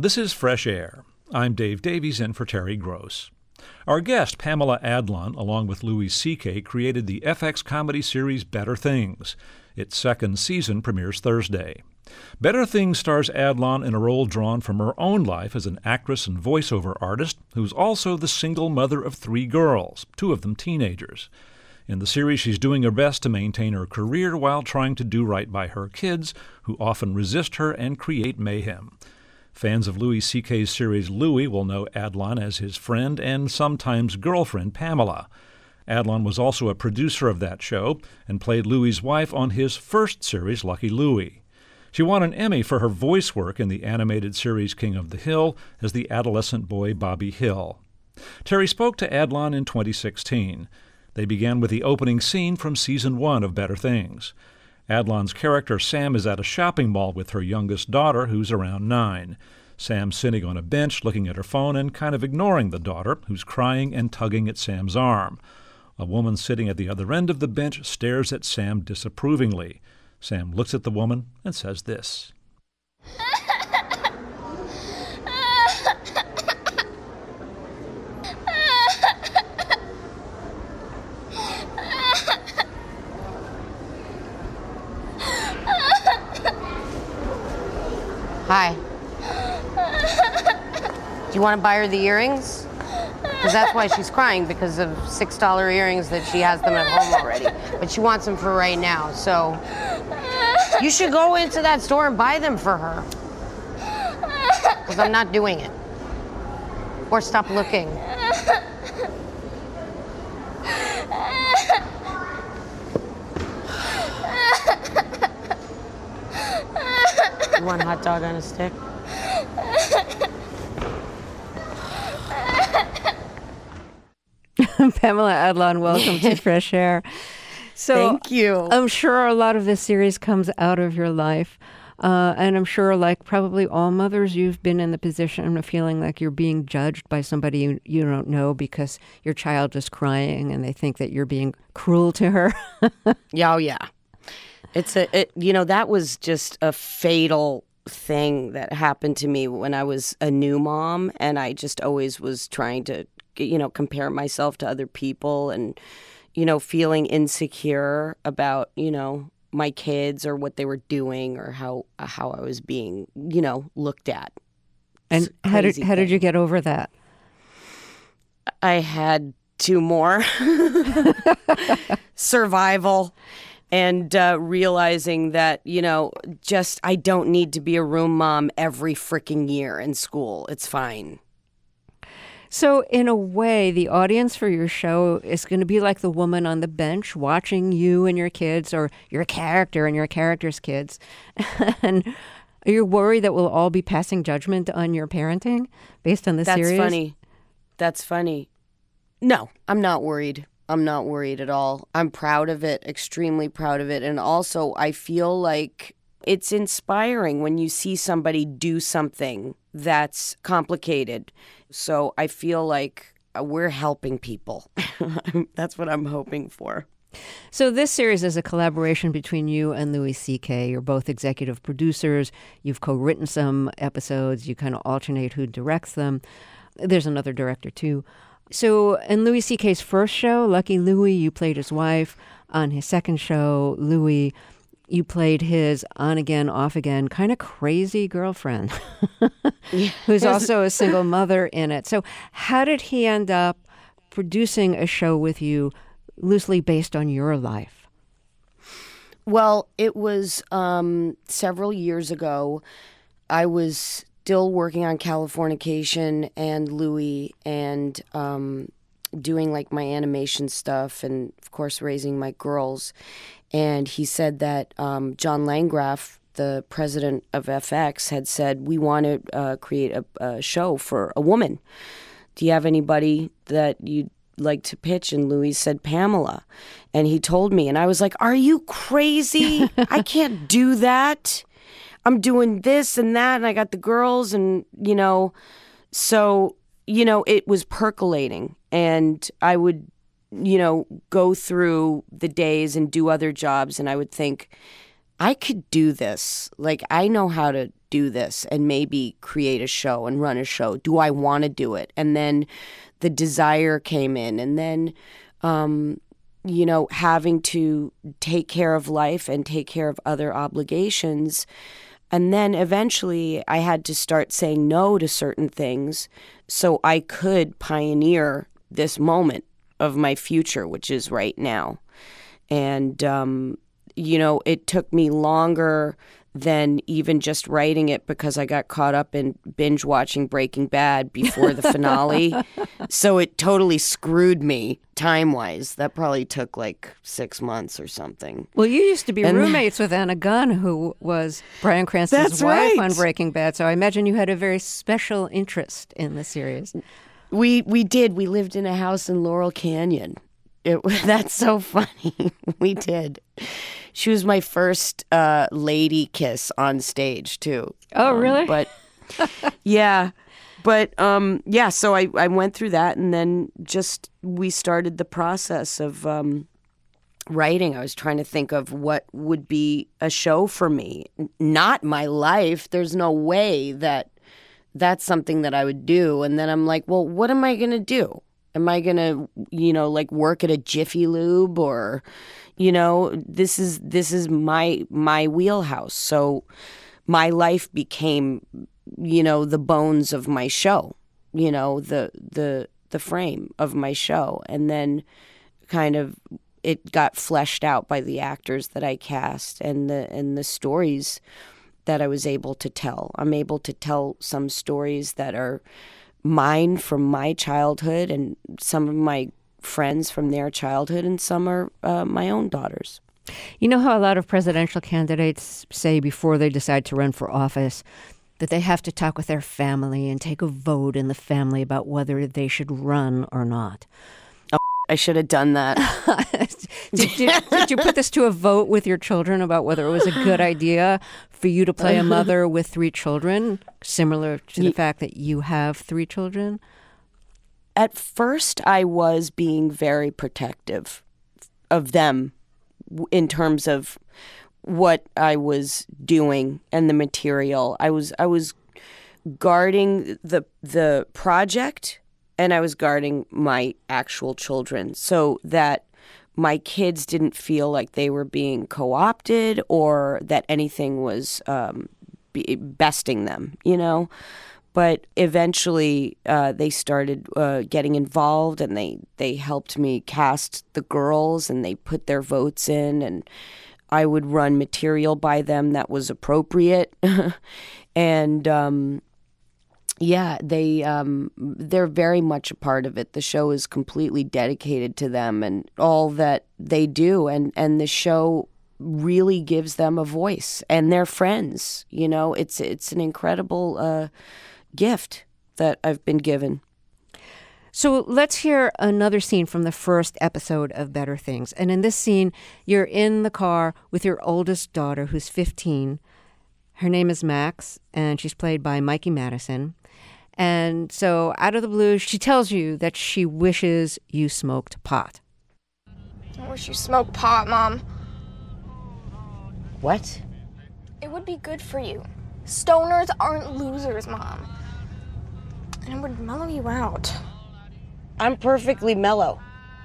This is Fresh Air. I'm Dave Davies in for Terry Gross. Our guest, Pamela Adlon, along with Louis C.K., created the FX comedy series Better Things. Its second season premieres Thursday. Better Things stars Adlon in a role drawn from her own life as an actress and voiceover artist who's also the single mother of 3 girls, 2 of them teenagers. In the series, she's doing her best to maintain her career while trying to do right by her kids, who often resist her and create mayhem. Fans of Louis C.K.'s series Louie will know Adlon as his friend and sometimes girlfriend Pamela. Adlon was also a producer of that show and played Louie's wife on his first series, Lucky Louie. She won an Emmy for her voice work in the animated series King of the Hill as the adolescent boy Bobby Hill. Terry spoke to Adlon in 2016. They began with the opening scene from Season 1 of Better Things. Adlon's character Sam is at a shopping mall with her youngest daughter, who's around 9. Sam's sitting on a bench looking at her phone and kind of ignoring the daughter, who's crying and tugging at Sam's arm. A woman sitting at the other end of the bench stares at Sam disapprovingly. Sam looks at the woman and says this. Hi. Do you want to buy her the earrings? Because that's why she's crying, because of $6 earrings that she has them at home already. But she wants them for right now, so you should go into that store and buy them for her. Because I'm not doing it. Or stop looking. You want a hot dog on a stick? Pamela Adlon, welcome to Fresh Air. So, thank you. I'm sure a lot of this series comes out of your life. And I'm sure, like probably all mothers, you've been in the position of feeling like you're being judged by somebody you don't know because your child is crying and they think that you're being cruel to her. Yeah, oh yeah. That was just a fatal thing that happened to me when I was a new mom, and I just always was trying to, compare myself to other people and, feeling insecure about, my kids or what they were doing or how I was being, looked at. And how did you get over that? I had 2 more. Survival. And realizing that, I don't need to be a room mom every freaking year in school. It's fine. So in a way, the audience for your show is going to be like the woman on the bench watching you and your kids, or your character and your character's kids. And are you worried that we'll all be passing judgment on your parenting based on the series? That's funny. No, I'm not worried. I'm not worried at all. I'm proud of it, extremely proud of it. And also, I feel like it's inspiring when you see somebody do something that's complicated. So I feel like we're helping people. That's what I'm hoping for. So this series is a collaboration between you and Louis C.K. You're both executive producers. You've co-written some episodes. You kind of alternate who directs them. There's another director, too. So in Louis C.K.'s first show, Lucky Louie, you played his wife. On his second show, Louie, you played his on-again, off-again, kind of crazy girlfriend, who's also a single mother in it. So how did he end up producing a show with you loosely based on your life? Well, it was several years ago. I was still working on Californication and Louie and doing like my animation stuff and, of course, raising my girls. And he said that John Landgraf, the president of FX, had said, we want to create a show for a woman. Do you have anybody that you'd like to pitch? And Louis said, Pamela. And he told me, and I was like, are you crazy? I can't do that. I'm doing this and that, and I got the girls, and, so, it was percolating. And I would, go through the days and do other jobs, and I would think, I could do this. Like, I know how to do this and maybe create a show and run a show? Do I want to do it? And then the desire came in, and then, having to take care of life and take care of other obligations. And then eventually I had to start saying no to certain things so I could pioneer this moment of my future, which is right now. And, it took me longer than even just writing it because I got caught up in binge watching Breaking Bad before the finale. So it totally screwed me time-wise. That probably took like 6 months or something. Well, you used to be roommates with Anna Gunn, who was Bryan Cranston's wife on Breaking Bad. So I imagine you had a very special interest in the series. We did. We lived in a house in Laurel Canyon. That's so funny. We did. She was my first lady kiss on stage, too. Oh, really? But, yeah. But, so I went through that, and then we started the process of writing. I was trying to think of what would be a show for me. Not my life. There's no way that's something that I would do. And then I'm like, well, what am I going to do? Am I going to, work at a Jiffy Lube or, this is my wheelhouse. So my life became, the bones of my show, the frame of my show. And then kind of it got fleshed out by the actors that I cast and the stories that I was able to tell. I'm able to tell some stories that are mine from my childhood and some of my friends from their childhood, and some are my own daughters. You know how a lot of presidential candidates say before they decide to run for office that they have to talk with their family and take a vote in the family about whether they should run or not? I should have done that. Did you put this to a vote with your children about whether it was a good idea for you to play a mother with 3 children, similar to the fact that you have 3 children? At first, I was being very protective of them in terms of what I was doing and the material. I was guarding the project, and I was guarding my actual children so that my kids didn't feel like they were being co-opted or that anything was besting them, But eventually they started getting involved, and they helped me cast the girls, and they put their votes in, and I would run material by them that was appropriate. And they're very much a part of it. The show is completely dedicated to them and all that they do, and the show really gives them a voice and their friends. It's an incredible gift that I've been given. So let's hear another scene from the first episode of Better Things. And in this scene, you're in the car with your oldest daughter, who's 15. Her name is Max, and she's played by Mikey Madison. And so out of the blue, she tells you that she wishes you smoked pot. I wish you smoked pot, Mom. What? It would be good for you. Stoners aren't losers, Mom. And it would mellow you out. I'm perfectly mellow.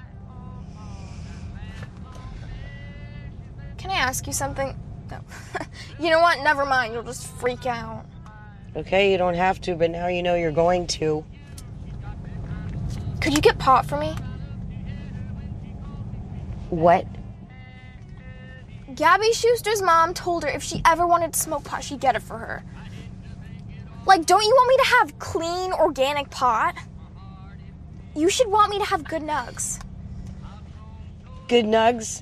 Can I ask you something? No. You know what? Never mind. You'll just freak out. Okay, you don't have to, but now you know you're going to. Could you get pot for me? What? Gabby Schuster's mom told her if she ever wanted to smoke pot, she'd get it for her. Like, don't you want me to have clean, organic pot? You should want me to have good nugs. Good nugs?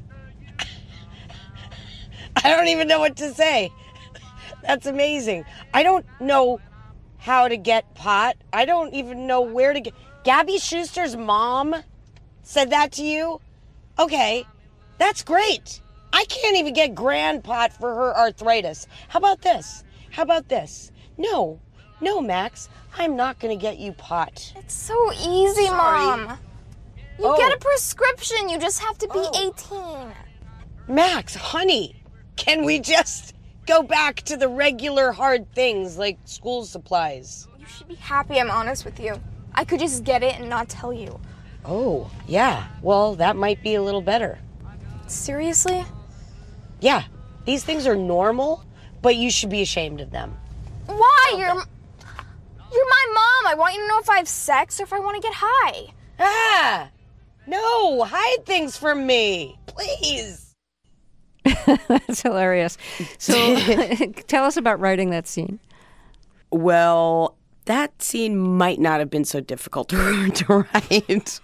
I don't even know what to say. That's amazing. I don't know how to get pot. I don't even know where to get... Gabby Schuster's mom said that to you? Okay, that's great. I can't even get grand pot for her arthritis. How about this? No, Max, I'm not going to get you pot. It's so easy, Sorry. Mom. You get a prescription. You just have to be 18. Max, honey, can we just go back to the regular hard things like school supplies. You should be happy I'm honest with you. I could just get it and not tell you. Oh, yeah. Well, that might be a little better. Seriously? Yeah, these things are normal, but you should be ashamed of them. Why? You're my mom. I want you to know if I have sex or if I want to get high. Ah! No, hide things from me, please. That's hilarious. So tell us about writing that scene. Well, that scene might not have been so difficult to write.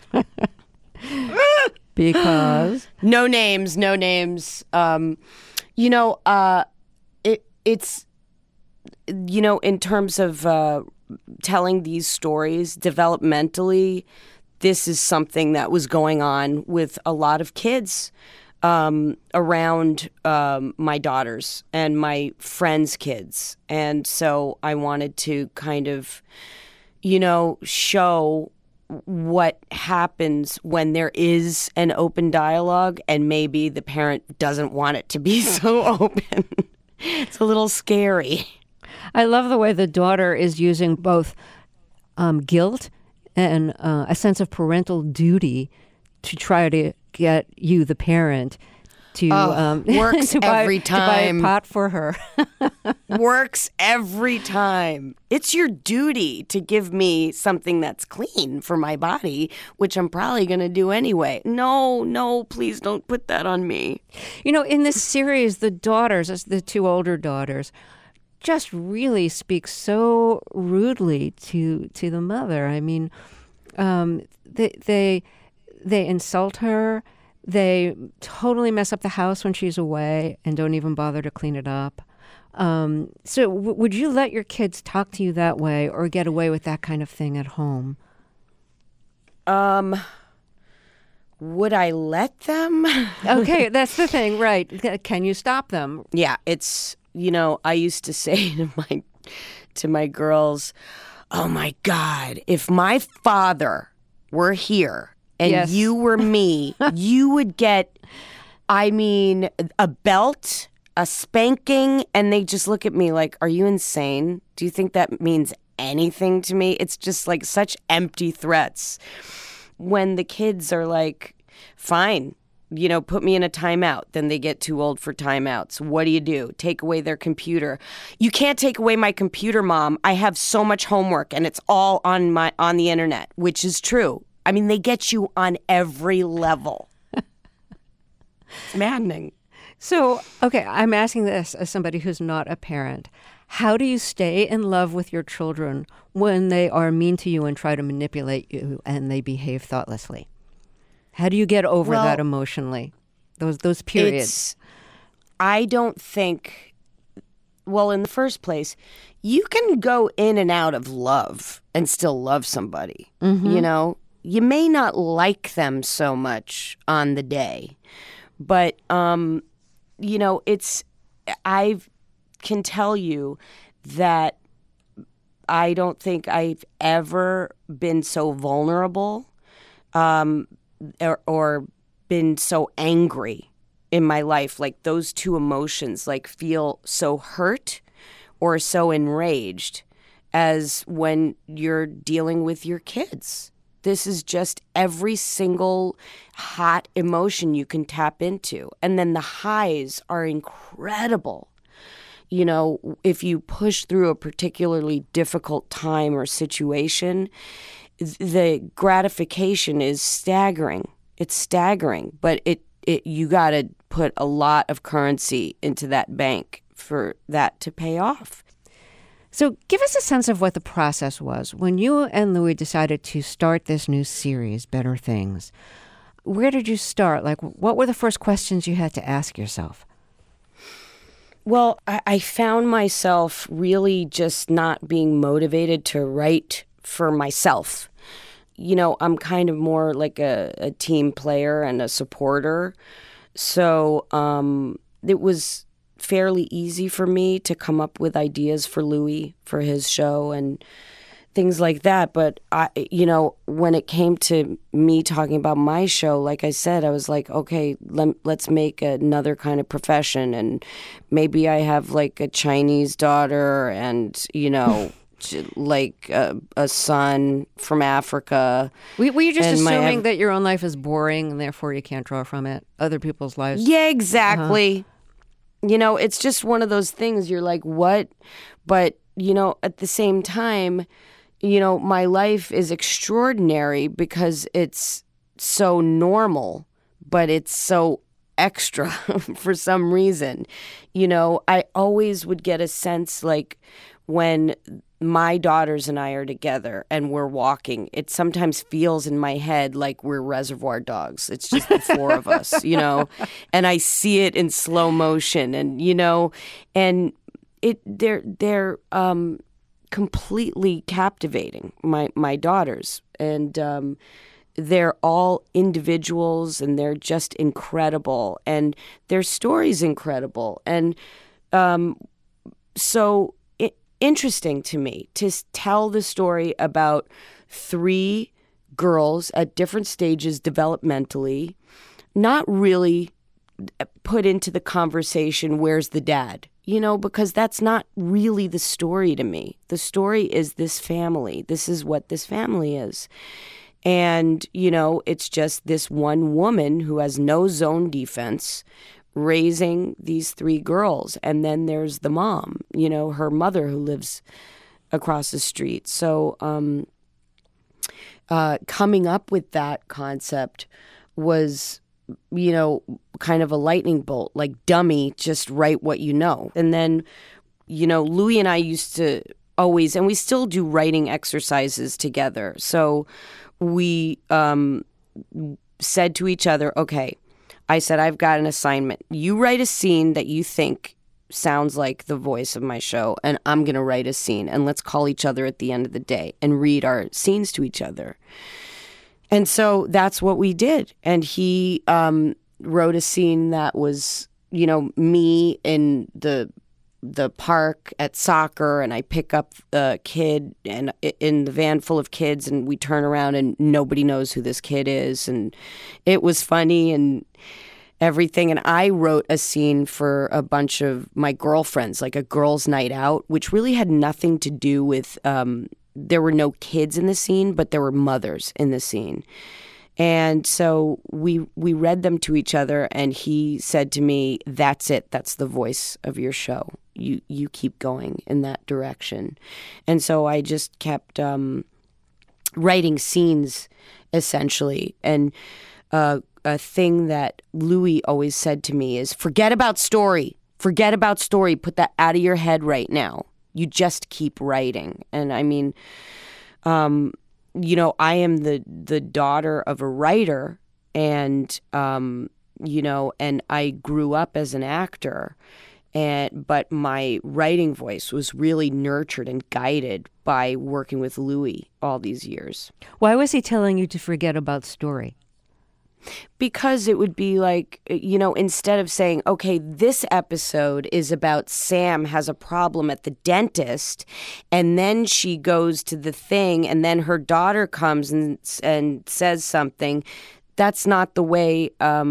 Because? No names. It's, in terms of telling these stories developmentally, this is something that was going on with a lot of kids around my daughters and my friends' kids. And so I wanted to kind of, show what happens when there is an open dialogue and maybe the parent doesn't want it to be so open. It's a little scary. I love the way the daughter is using both guilt and a sense of parental duty to try to get you, the parent, to works to buy, every to buy a time. pot for her. Works every time. It's your duty to give me something that's clean for my body, which I'm probably going to do anyway. No, please don't put that on me. In this series, the daughters, the two older daughters, just really speak so rudely to the mother. I mean, they insult her. They totally mess up the house when she's away and don't even bother to clean it up. So would you let your kids talk to you that way or get away with that kind of thing at home? Would I let them? Okay, that's the thing, right. Can you stop them? Yeah, it's, I used to say to my girls, oh my God, if my father were here and Yes. you were me, you would get, a belt, a spanking, and they just look at me like, are you insane? Do you think that means anything to me? It's just like such empty threats. When the kids are like, fine, put me in a timeout, then they get too old for timeouts. What do? Take away their computer. You can't take away my computer, Mom. I have so much homework and it's all on the internet, which is true. I mean, they get you on every level. It's maddening. So, okay, I'm asking this as somebody who's not a parent. How do you stay in love with your children when they are mean to you and try to manipulate you and they behave thoughtlessly? How do you get over that emotionally? Those periods. I don't think, in the first place, you can go in and out of love and still love somebody. Mm-hmm. You may not like them so much on the day, but, I can tell you that I don't think I've ever been so vulnerable or been so angry in my life. Like those two emotions, like feel so hurt or so enraged as when you're dealing with your kids. This is just every single hot emotion you can tap into. And then the highs are incredible. If you push through a particularly difficult time or situation, the gratification is staggering. It's staggering, but you got to put a lot of currency into that bank for that to pay off. So give us a sense of what the process was when you and Louis decided to start this new series, Better Things. Where did you start? Like, what were the first questions you had to ask yourself? Well, I found myself really just not being motivated to write for myself. I'm kind of more like a team player and a supporter. So it was fairly easy for me to come up with ideas for Louis for his show. And things like that. But when it came to me talking about my show, like I said, I was like, okay, let's make another kind of profession, and maybe I have like a Chinese daughter, and like a son from Africa. Were you just assuming that your own life is boring and therefore you can't draw from it? Other people's lives? Yeah, exactly. It's just one of those things. You're like, what? But, at the same time, my life is extraordinary because it's so normal, but it's so extra for some reason. I always would get a sense like when my daughters and I are together and we're walking, it sometimes feels in my head like we're Reservoir Dogs. It's just the four of us, and I see it in slow motion, and and they're completely captivating, my daughters, and they're all individuals, and they're just incredible, and their story's incredible, and so interesting to me to tell the story about three girls at different stages developmentally, not really put into the conversation, where's the dad? Because that's not really the story to me. The story is this family. This is what this family is. And, it's just this one woman who has no zone defense raising these three girls. And then there's the mom, her mother who lives across the street. So coming up with that concept was, kind of a lightning bolt, like dummy, just write what you know. And then, Louis and I used to always, and we still do writing exercises together. So we said to each other, okay, I said, I've got an assignment. You write a scene that you think sounds like the voice of my show, and I'm going to write a scene, and let's call each other at the end of the day and read our scenes to each other. And so that's what we did. And he wrote a scene that was, me in the park at soccer, and I pick up a kid and in the van full of kids, and we turn around and nobody knows who this kid is, and it was funny and everything. And I wrote a scene for a bunch of my girlfriends, like a girls' night out, which really had nothing to do with there were no kids in the scene, but there were mothers in the scene. And so we read them to each other, and he said to me, that's it. That's the voice of your show. You keep going in that direction. And so I just kept writing scenes, essentially. And a thing that Louis always said to me is, forget about story. Forget about story. Put that out of your head right now. You just keep writing. And I mean, I am the daughter of a writer, and and I grew up as an actor, but my writing voice was really nurtured and guided by working with Louis all these years. Why was he telling you to forget about story? Because it would be like, instead of saying, okay, this episode is about Sam has a problem at the dentist, and then she goes to the thing, and then her daughter comes and says something, that's not the way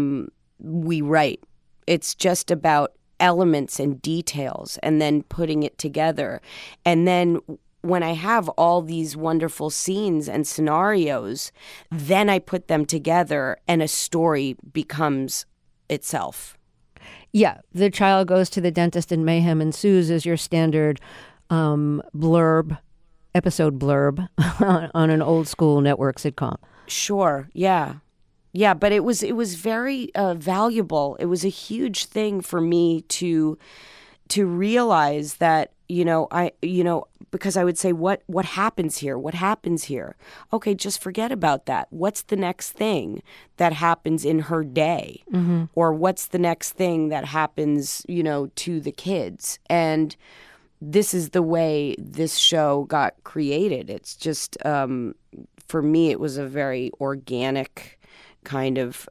we write. It's just about elements and details and then putting it together. And then when I have all these wonderful scenes and scenarios, then I put them together and a story becomes itself. Yeah, the child goes to the dentist and mayhem ensues is your standard episode blurb on an old school network sitcom. Sure, yeah. Yeah, but it was very valuable. It was a huge thing for me to realize that, because I would say, what happens here? What happens here? Okay, just forget about that. What's the next thing that happens in her day? Mm-hmm. Or what's the next thing that happens, to the kids? And this is the way this show got created. It's just, for me, it was a very organic kind of,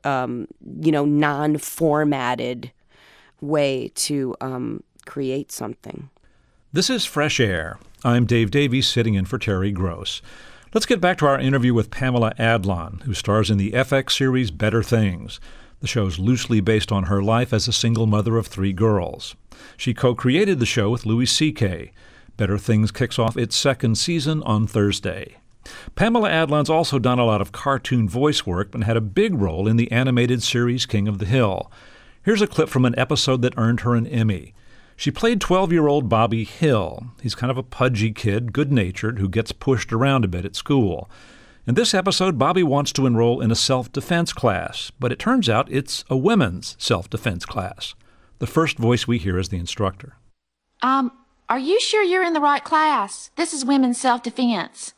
non-formatted way to create something. This is Fresh Air. I'm Dave Davies, sitting in for Terry Gross. Let's get back to our interview with Pamela Adlon, who stars in the FX series Better Things. The show's loosely based on her life as a single mother of 3 girls. She co-created the show with Louis C.K. Better Things kicks off its 2nd season on Thursday. Pamela Adlon's also done a lot of cartoon voice work and had a big role in the animated series King of the Hill. Here's a clip from an episode that earned her an Emmy. She played 12-year-old Bobby Hill. He's kind of a pudgy kid, good-natured, who gets pushed around a bit at school. In this episode, Bobby wants to enroll in a self-defense class, but it turns out it's a women's self-defense class. The first voice we hear is the instructor. Are you sure you're in the right class? This is women's self-defense.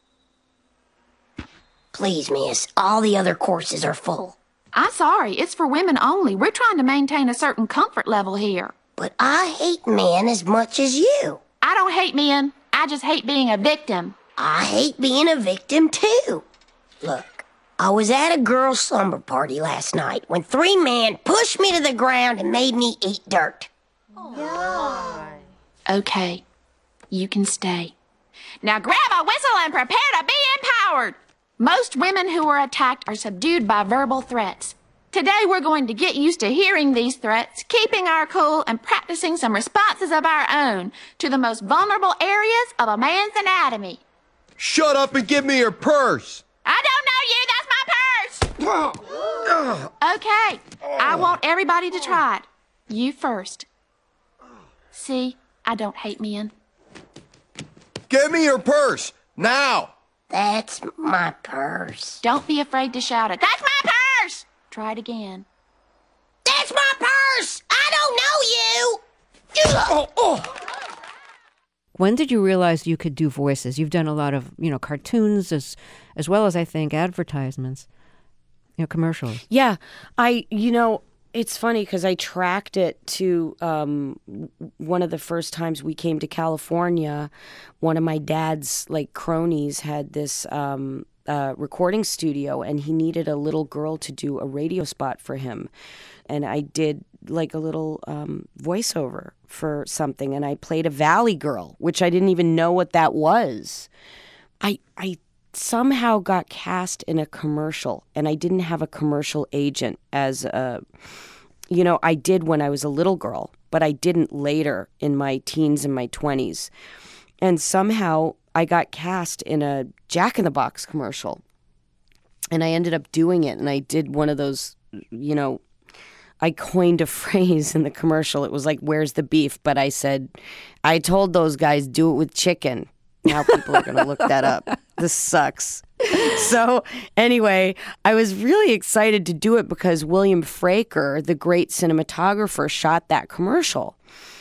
Please, miss, all the other courses are full. I'm sorry, it's for women only. We're trying to maintain a certain comfort level here. But I hate men as much as you. I don't hate men. I just hate being a victim. I hate being a victim, too. Look, I was at a girl's slumber party last night when 3 men pushed me to the ground and made me eat dirt. Okay, you can stay. Now grab a whistle and prepare to be empowered. Most women who are attacked are subdued by verbal threats. Today we're going to get used to hearing these threats, keeping our cool, and practicing some responses of our own to the most vulnerable areas of a man's anatomy. Shut up and give me your purse! I don't know you, that's my purse! Okay, I want everybody to try it. You first. See, I don't hate men. Give me your purse, now! That's my purse. Don't be afraid to shout it. That's my purse! Try it again. That's my purse! I don't know you! When did you realize you could do voices? You've done a lot of, cartoons as well as, I think, advertisements, commercials. Yeah, it's funny because I tracked it to one of the first times we came to California. One of my dad's cronies had this recording studio, and he needed a little girl to do a radio spot for him. And I did a little voiceover for something, and I played a Valley Girl, which I didn't even know what that was. I somehow got cast in a commercial, and I didn't have a commercial agent as I did when I was a little girl, but I didn't later in my teens and my 20s. And somehow I got cast in a Jack in the Box commercial, and I ended up doing it, and I did one of those, I coined a phrase in the commercial. It was like, "Where's the beef?" But I said, I told those guys, do it with chicken. Now people are going to look that up. This sucks. So anyway, I was really excited to do it because William Fraker, the great cinematographer, shot that commercial.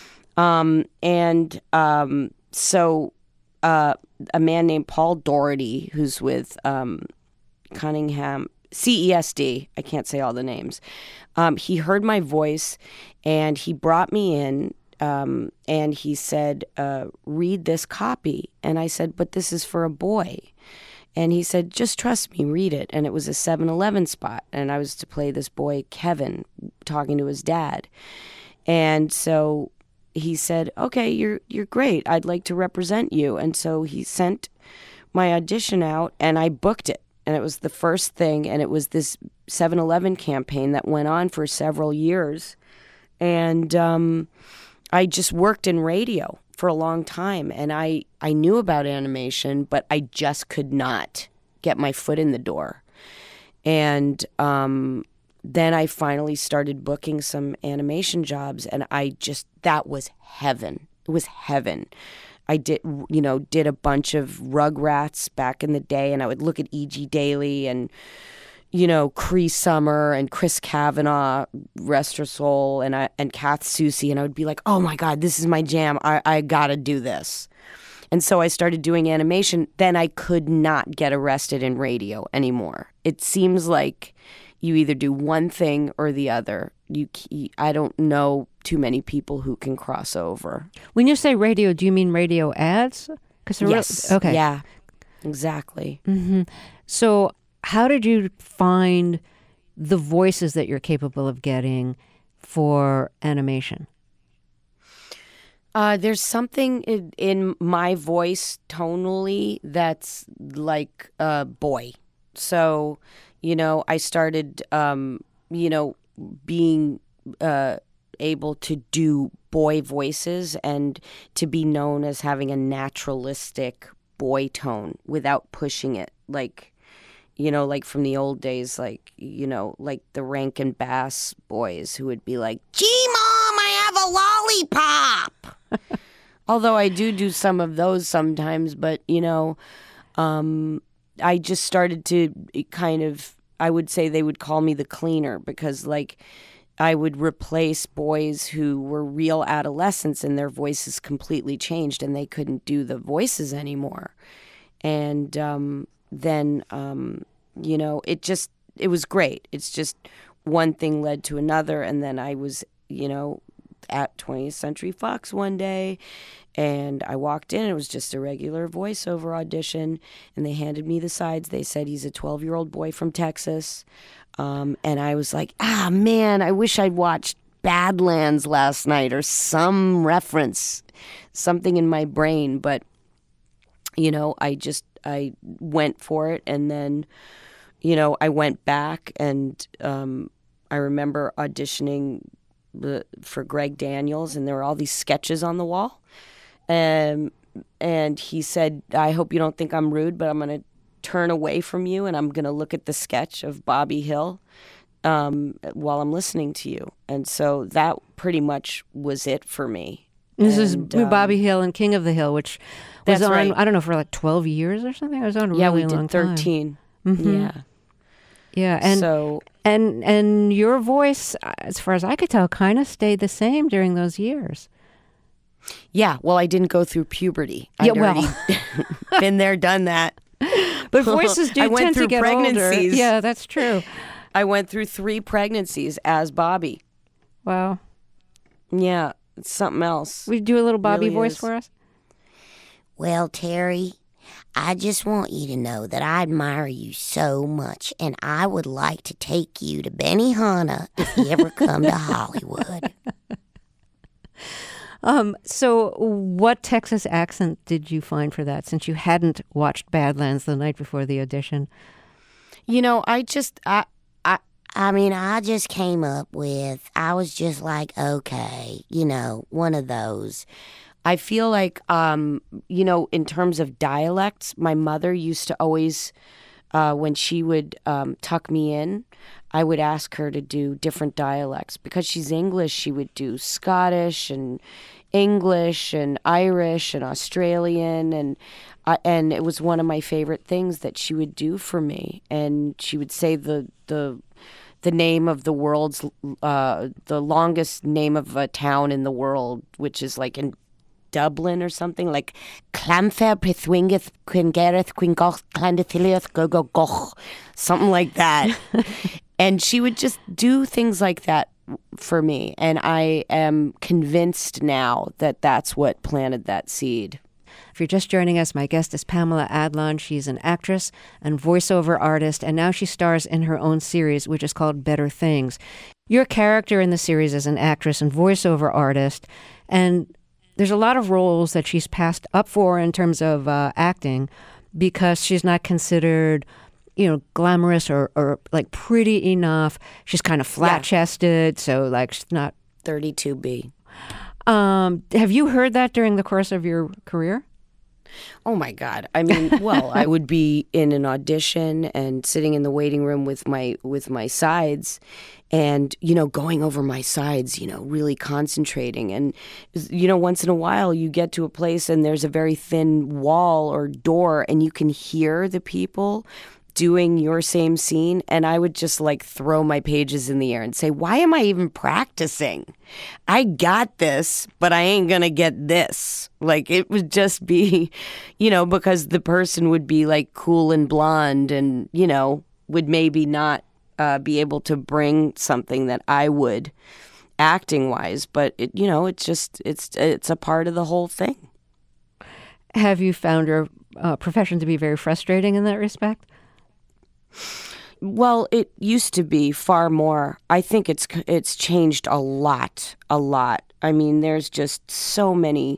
So a man named Paul Doherty, who's with Cunningham, CESD, I can't say all the names, he heard my voice and he brought me in. And he said, read this copy. And I said, but this is for a boy. And he said, just trust me, read it. And it was a 7-Eleven spot. And I was to play this boy, Kevin, talking to his dad. And so he said, okay, you're great. I'd like to represent you. And so he sent my audition out and I booked it. And it was the first thing. And it was this 7-Eleven campaign that went on for several years. And I just worked in radio for a long time, and I knew about animation, but I just could not get my foot in the door. And then I finally started booking some animation jobs, and that was heaven. It was heaven. I did a bunch of Rugrats back in the day, and I would look at E.G. Daily and Cree Summer and Chris Kavanaugh, Restor and Kath Soucie, and I would be like, oh my God, this is my jam. I gotta do this. And so I started doing animation. Then I could not get arrested in radio anymore. It seems like you either do one thing or the other. I don't know too many people who can cross over. When you say radio, do you mean radio ads? Yes. Okay. Yeah, exactly. Mm-hmm. So how did you find the voices that you're capable of getting for animation? There's something in my voice tonally that's like a boy. So, I started, being able to do boy voices and to be known as having a naturalistic boy tone without pushing it. Like from the old days, like the Rankin Bass boys who would be like, "Gee, Mom, I have a lollipop." Although I do some of those sometimes, but I just started to kind of, I would say they would call me the cleaner, because like I would replace boys who were real adolescents and their voices completely changed and they couldn't do the voices anymore. And then, it was great. It's just one thing led to another. And then I was, at 20th Century Fox one day, and I walked in. It was just a regular voiceover audition, and they handed me the sides. They said, he's a 12-year-old boy from Texas. And I was like, man, I wish I'd watched Badlands last night or some reference, something in my brain. But, I went for it. And then, I went back, and I remember auditioning for Greg Daniels, and there were all these sketches on the wall. And he said, I hope you don't think I'm rude, but I'm going to turn away from you and I'm going to look at the sketch of Bobby Hill while I'm listening to you. And so that pretty much was it for me. This is Bobby Hill and King of the Hill, which was on, right. I don't know, for like 12 years or something. It was on a really long time. Yeah, we did 13. Mm-hmm. Yeah. Yeah, and so, and your voice, as far as I could tell, kind of stayed the same during those years. Yeah, well, I didn't go through puberty. I'd already been there, done that. But voices do tend to get pregnancies. older. Yeah, that's true. I went through 3 pregnancies as Bobby. Wow. Yeah, it's something else. Will you do a little Bobby really voice is. for us? Well, Terry, I just want you to know that I admire you so much, and I would like to take you to Benihana if you ever come to Hollywood. So what Texas accent did you find for that, since you hadn't watched Badlands the night before the audition? I just came up with, I was just like, okay, one of those. I feel like, in terms of dialects, my mother used to always, when she would tuck me in, I would ask her to do different dialects. Because she's English, she would do Scottish and English and Irish and Australian. And it was one of my favorite things that she would do for me. And she would say the name of the world's, the longest name of a town in the world, which is like in Dublin or something, like Clamfair Prithwingeth Quingareth Quingoch Clandithiliath Gogogoch, something like that. And she would just do things like that for me. And I am convinced now that that's what planted that seed. If you're just joining us, my guest is Pamela Adlon. She's an actress and voiceover artist, and now she stars in her own series, which is called Better Things. Your character in the series is an actress and voiceover artist, and there's a lot of roles that she's passed up for in terms of acting because she's not considered, glamorous or like pretty enough. She's kind of flat-chested, so like she's not 32B. Have you heard that during the course of your career? Oh my God. I mean, well, I would be in an audition and sitting in the waiting room with my sides and, going over my sides, really concentrating. And, once in a while you get to a place and there's a very thin wall or door and you can hear the people doing your same scene, and I would just like throw my pages in the air and say, why am I even practicing? I got this, but I ain't gonna get this. Like it would just be, because the person would be like cool and blonde and, would maybe not be able to bring something that I would acting wise, but it's a part of the whole thing. Have you found your profession to be very frustrating in that respect? Well, it used to be far more. I think it's changed a lot. I I mean, there's just so many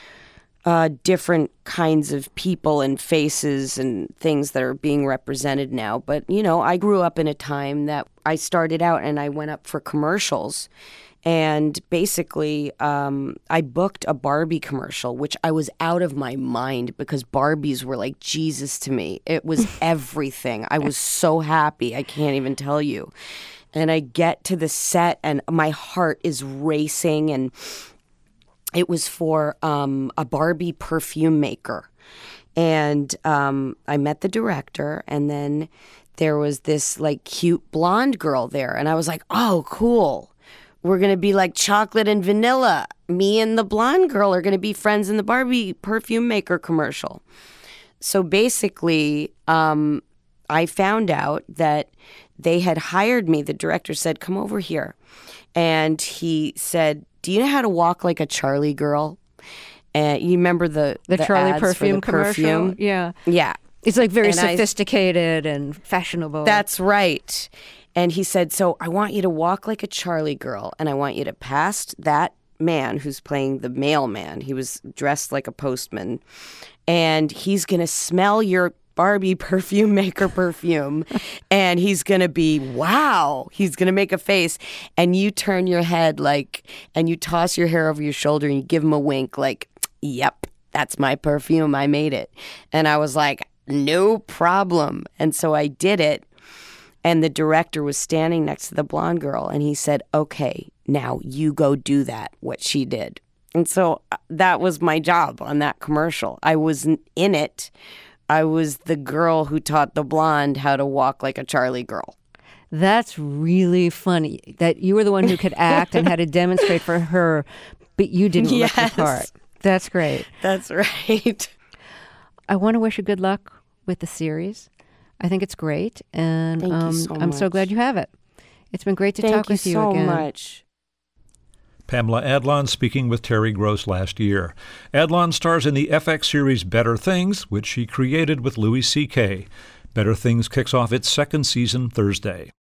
different kinds of people and faces and things that are being represented now. But, you know, I grew up in a time that I started out and I went up for commercials. And basically, I booked a Barbie commercial, which I was out of my mind because Barbies were like Jesus to me. It was everything. I was so happy. I can't even tell you. And I get to the set and my heart is racing. And it was for a Barbie perfume maker. And I met the director, and then there was this like cute blonde girl there. And I was like, oh, cool. We're going to be like chocolate and vanilla. Me and the blonde girl are going to be friends in the Barbie perfume maker commercial. So basically, I found out that they had hired me. The director said, come over here. And he said, do you know how to walk like a Charlie girl? And you remember the Charlie ads perfume for the commercial? perfume? Yeah. Yeah. It's like very And sophisticated and fashionable. That's right. And he said, so I want you to walk like a Charlie girl, and I want you to pass that man who's playing the mailman. He was dressed like a postman, and he's going to smell your Barbie perfume maker perfume, and he's going to be, wow, he's going to make a face, and you turn your head like, and you toss your hair over your shoulder, and you give him a wink like, yep, that's my perfume, I made it. And I was like, no problem. And so I did it. And the director was standing next to the blonde girl, and he said, okay, now you go do that, what she did. And so that was my job on that commercial. I was in it. I was the girl who taught the blonde how to walk like a Charlie girl. That's really funny that you were the one who could act and had to demonstrate for her, but you didn't look the part. That's great. That's right. I want to wish you good luck with the series. I think it's great, and Thank you so I'm so much. glad you have it. It's been great to talk with you so again. much. Pamela Adlon speaking with Terry Gross last year. Adlon stars in the FX series Better Things, which she created with Louis C.K. Better Things kicks off its second season Thursday.